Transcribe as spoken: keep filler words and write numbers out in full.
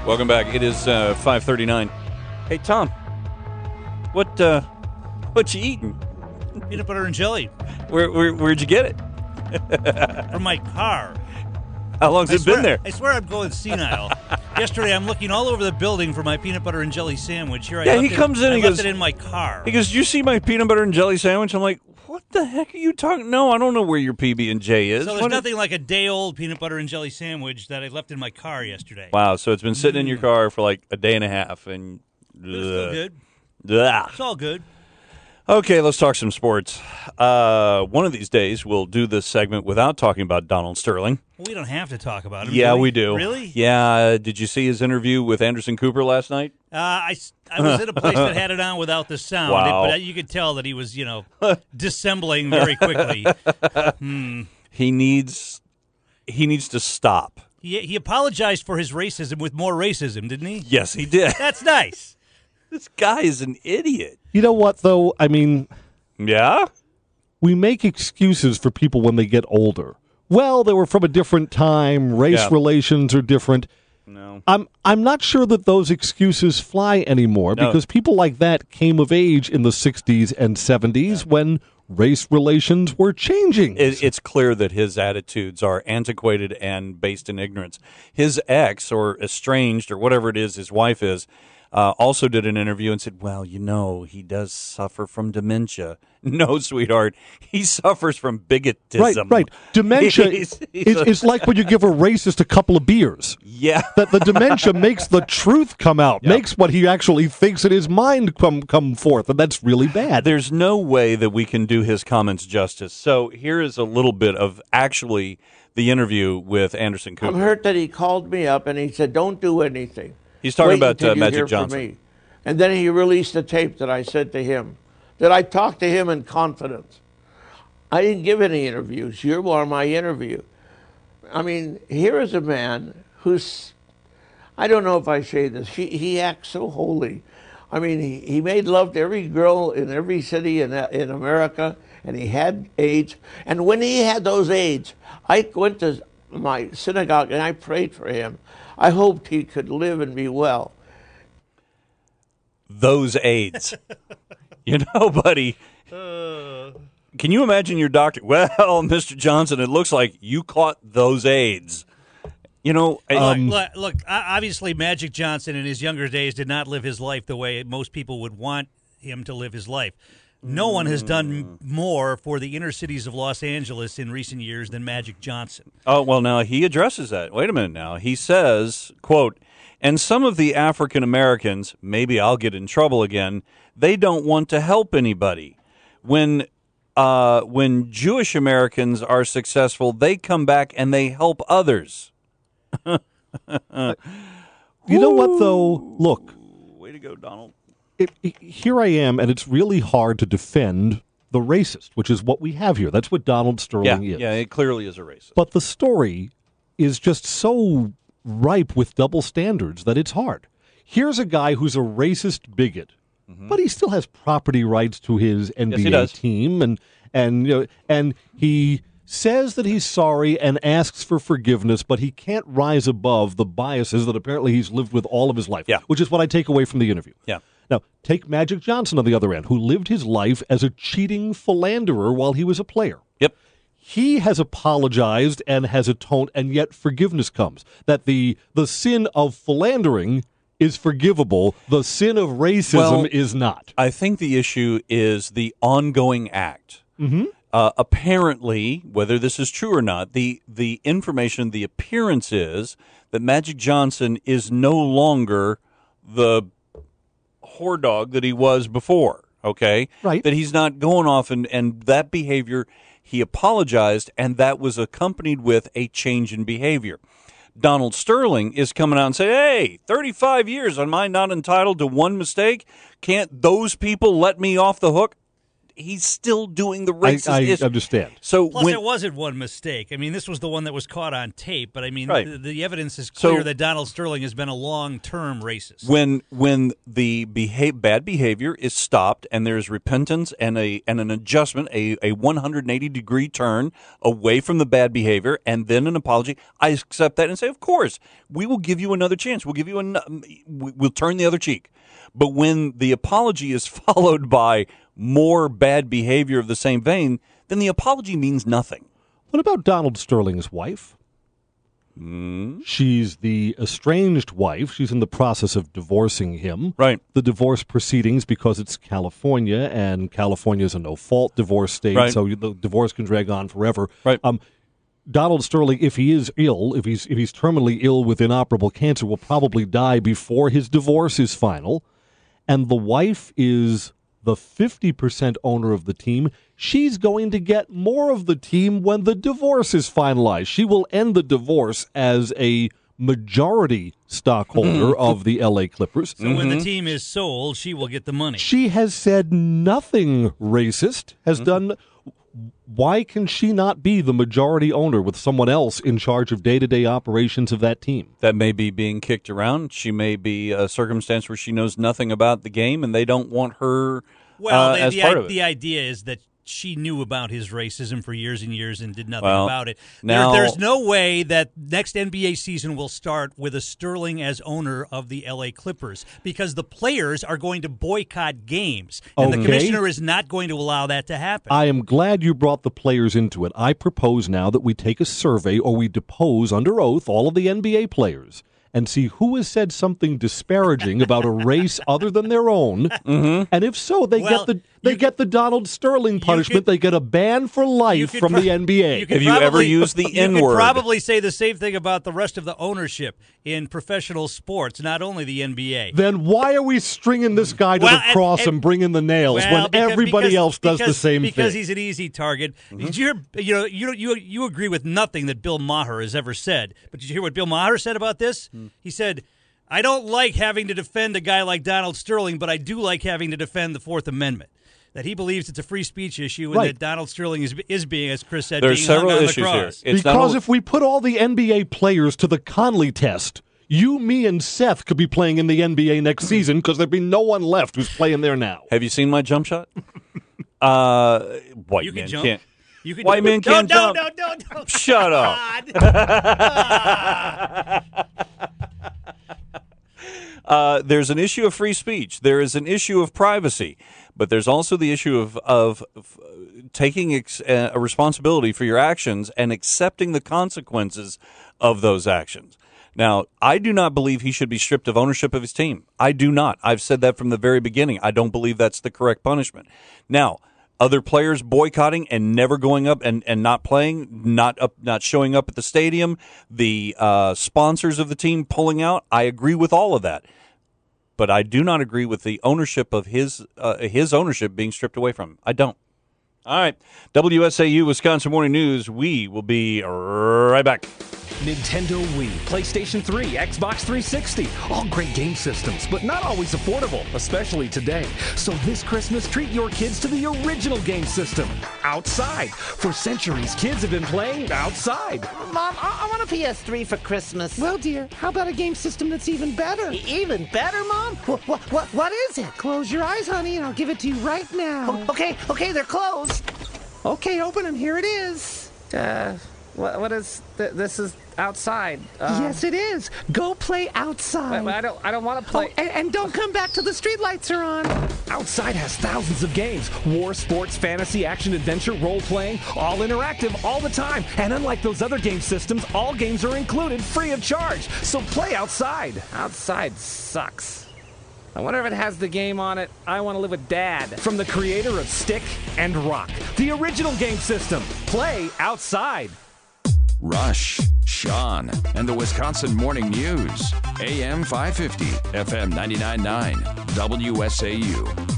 Welcome back. It is uh, five thirty-nine. Hey, Tom, what uh, what you eating? Peanut butter and jelly. Where, where where'd you get it? From my car. How long's I it swear, been there? I swear I'm going senile. Yesterday, I'm looking all over the building for my peanut butter and jelly sandwich. Here, I Yeah, left he it, comes in I and left goes- it in my car. He goes, "Did you see my peanut butter and jelly sandwich?" I'm like, "What the heck are you talking?" No, I don't know where your P B and J is. So there's What- nothing like a day-old peanut butter and jelly sandwich that I left in my car yesterday. Wow, so it's been sitting in your car for like a day and a half, and It was still good. Ugh. It's all good. Okay, let's talk some sports. Uh, one of these days, we'll do this segment without talking about Donald Sterling. Well, we don't have to talk about him. Yeah, do we? we do. Really? Yeah. Did you see his interview with Anderson Cooper last night? Uh, I, s- I was at a place that had it on without the sound, Wow. but you could tell that he was, you know, dissembling very quickly. Hmm. He needs he needs to stop. He, he apologized for his racism with more racism, didn't he? Yes, he did. That's nice. This guy is an idiot. You know what, though? I mean, Yeah? we make excuses for people when they get older. Well, they were from a different time. Race Yeah. relations are different. No. I'm I'm not sure that those excuses fly anymore No. because people like that came of age in the sixties and seventies when race relations were changing. It, it's clear that his attitudes are antiquated and based in ignorance. His ex, or estranged, or whatever it is his wife is, uh, also did an interview and said, well, you know, he does suffer from dementia. No, sweetheart, he suffers from bigotism. Right, right. Dementia He's- he's is, a- is like when you give a racist a couple of beers. Yeah. That the dementia makes the truth come out, Yep. makes what he actually thinks in his mind come come forth, and that's really bad. There's no way that we can do his comments justice. So here is a little bit of actually the interview with Anderson Cooper. I'm hurt that he called me up and he said, "Don't do anything." He's talking Wait about until uh, you Magic hear from Johnson. me." And then he released a tape that I said to him, that I talked to him in confidence. I didn't give any interviews. You were on my interview. I mean, here is a man who's, I don't know if I say this, he, he acts so holy. I mean, he, he made love to every girl in every city in, in America, and he had AIDS. And when he had those AIDS, I went to my synagogue and I prayed for him. I hoped he could live and be well. Those AIDS. You know, buddy, can you imagine your doctor? Well, Mister Johnson, it looks like you caught those AIDS. You know, um, Look, look, o- obviously Magic Johnson in his younger days did not live his life the way most people would want him to live his life. No one has done more for the inner cities of Los Angeles in recent years than Magic Johnson. oh, well, now he addresses that. Wait a minute now. He says, quote, and some of the African Americans, maybe I'll get in trouble again, they don't want to help anybody. When uh, when Jewish Americans are successful, they come back and they help others. You know what, though? Look, Way to go, Donald. it, it- here I am, and it's really hard to defend the racist, which is what we have here. That's what Donald Yeah, Sterling is. yeah, it clearly is a racist. But the story is just so ripe with double standards that it's hard. Here's a guy who's a racist bigot, but he still has property rights to his N Yes, B A he does. team, and and you know, and he says that he's sorry and asks for forgiveness, but he can't rise above the biases that apparently he's lived with all of his life. Yeah. Which is what I take away from the interview. Yeah. Now, take Magic Johnson on the other end, who lived his life as a cheating philanderer while he was a player. Yep. He has apologized and has atoned, and yet forgiveness comes. That the the sin of philandering is forgivable. The sin of racism Well, is not. I think the issue is the ongoing act. Mm-hmm. Uh, apparently, whether this is true or not, the the information, the appearance is that Magic Johnson is no longer the whore dog that he was before. Okay, Right. That he's not going off and and that behavior. He apologized, and that was accompanied with a change in behavior. Donald Sterling is coming out and saying, hey, thirty-five years, am I not entitled to one mistake? Can't those people let me off the hook? he's still doing the I, racist. I ish. understand. So Plus, when, it wasn't one mistake. I mean, this was the one that was caught on tape. But I mean, Right. the, the evidence is So- clear that Donald Sterling has been a long-term racist. when when the behave, bad behavior is stopped and there's repentance and a and an adjustment, a, a one hundred eighty degree turn away from the bad behavior, and then an apology, I accept that and say, of course, we will give you another chance. We'll give you an, we'll turn the other cheek. But when the apology is followed by more bad behavior of the same vein, then the apology means nothing. What about Donald Sterling's wife? Mm. She's the estranged wife. She's in the process of divorcing him. Right. The divorce proceedings, because it's California, and California is a no-fault divorce state, Right. so the divorce can drag on forever. Right. Um, Donald Sterling, if he is ill, if he's if he's terminally ill with inoperable cancer, will probably die before his divorce is final. And the wife is the fifty percent owner of the team. She's going to get more of the team when the divorce is finalized. She will end the divorce as a majority stockholder of the L A Clippers. so when the team is sold, she will get the money. She has said nothing racist, has done. Why can she not be the majority owner with someone else in charge of day-to-day operations of that team? That may be being kicked around. She may be a circumstance where she knows nothing about the game, and they don't want her Well, uh, the, as the, part i- of it. the idea is that she knew about his racism for years and years and did nothing Well, about it. now- there, there's no way that next N B A season will start with a Sterling as owner of the L A Clippers because the players are going to boycott games, and the Okay. commissioner is not going to allow that to happen. I am glad you brought the players into it. I propose now that we take a survey or we depose under oath all of the N B A players and see who has said something disparaging about a race other than their own. And if so, they Well, get the they you get the Donald Sterling punishment. could- they get a ban for You life could from pro- the N B A. you could Have you ever probably- used the You N-word? could probably say the same thing about the rest of the ownership in professional sports, not only the N B A. Then why are we stringing this guy to Well, the and- cross and, and- bringing the nails Well, when because- everybody because- else does the because- same because thing? he's an easy target. Did you hear? You know, you you you agree with nothing that Bill Maher has ever said. But did you hear what Bill Maher said about this? He said, "I don't like having to defend a guy like Donald Sterling, but I do like having to defend the Fourth Amendment." That he believes it's a free speech issue, and Right. that Donald Sterling is is being, as Chris said, There's being several hung on the issues here. cross. It's not Because only- if we put all the N B A players to the Conley test, you, me, and Seth could be playing in the N B A next season because there'd be no one left who's playing there now. Have you seen my jump shot? uh, white You can man jump. can't. You can White man can't no, jump. No, no, no, no. Shut up. Uh, there's an issue of free speech. There is an issue of privacy, but there's also the issue of of, of taking ex- uh, a responsibility for your actions and accepting the consequences of those actions. Now, I do not believe he should be stripped of ownership of his team. I do not. I've said that from the very beginning. I don't believe that's the correct punishment. Now, other players boycotting and never going up and, and not playing, not up, not showing up at the stadium, the uh, sponsors of the team pulling out, I agree with all of that. But I do not agree with the ownership of his uh, his ownership being stripped away from him. I don't. All right. W S A U Wisconsin Morning News. We will be right back. Nintendo Wii, PlayStation three, Xbox three sixty. All great game systems, but not always affordable, especially today. So this Christmas, treat your kids to the original game system, outside. For centuries, kids have been playing outside. Mom, I, I want a P S three for Christmas. Well, dear, how about a game system that's even better? E- even better, Mom? What, what, what, what is it? Close your eyes, honey, and I'll give it to you right now. Okay, okay, they're closed. Okay, open them. Here it is. Uh, what, what is, th- this is outside. Uh, Yes, it is. Go play outside. I, I don't, I don't want to Oh, play. and, and don't come back till the streetlights are on. Outside has thousands of games. War, sports, fantasy, action, adventure, role-playing, all interactive all the time. And unlike those other game systems, all games are included free of charge. So play outside. Outside sucks. I wonder if it has the game on it. I want to live with Dad. From the creator of Stick and Rock, the original game system. Play outside. Rush, Sean, and the Wisconsin Morning News. A M five fifty, F M ninety-nine point nine, W S A U.